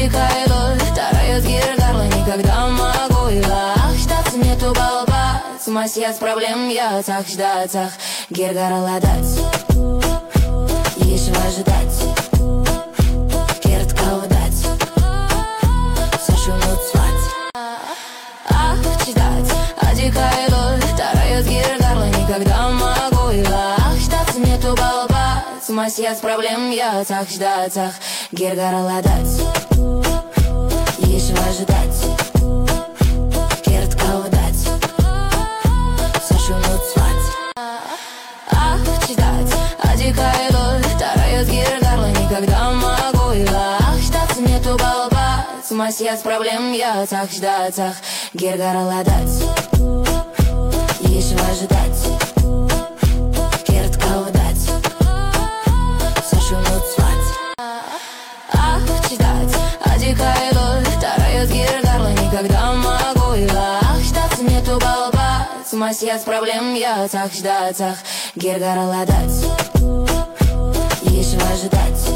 дикая боль тарает гир-горло, никогда могу я ждать, нету балба, смась я с проблем, я так ждать, гир-горло дать, еще ожидать, кертка удать, сошумут свать, читать, дикая боль тарает гир-горло, никогда могу я ждать, нету балба, смась я с проблем, я так ждать, гир-горло дать, еще ожидать, кертка удать, сошумут свать, читать, дикая боль тарает гир-горло, никогда могу я ждать, нету балба, смась я с проблем, я так ждать, гир-горло дать, еще ожидать, кертка удать, сошумут свать, читать, дикая боль тарает гир-горло, никогда могу я ждать, нету балба, смась я с проблем, я так ждать, гир-горло дать, еще ожидать.